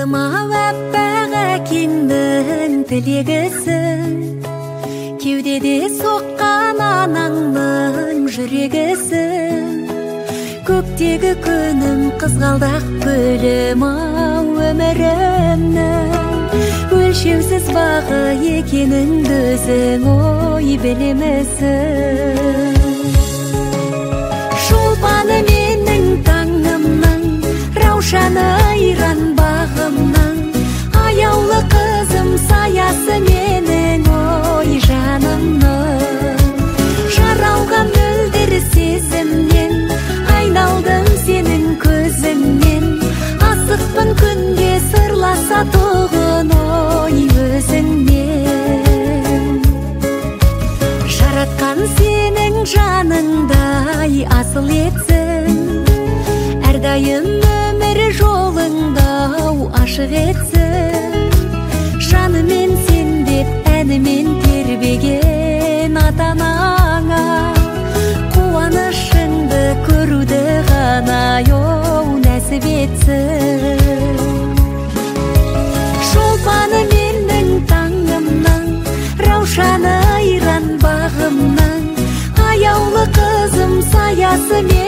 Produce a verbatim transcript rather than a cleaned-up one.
Қызыма әппәға кеңдің тілегісің, кеудеде соққан анаңның жүрегісің. Көктегі күнім қызғалдақ гүлім ау өмірімнің, өлшеусіз бағы екеніңді өзің ой білемісің. Шолпаны менің таңымның, раушаны айран бағымның, аяулы қызым саясы менің ой жанымның. Жаралған мөлдір сезімнен, айналдым сенің көзіңнен, асықпын күнге сырласа тұғын ой өзіңнен. Жаратқан сенің жаныңдай асыл етсін, әрдайым өмір жолыңда ашық етсін. Жанымен сен деп әнімен тербеген ата-анаңа, қуанышыңды көруді ғана оу нәсіп етсін. Шолпаны менің таңымның, раушаны айран бағымның, аяулы қызым саясы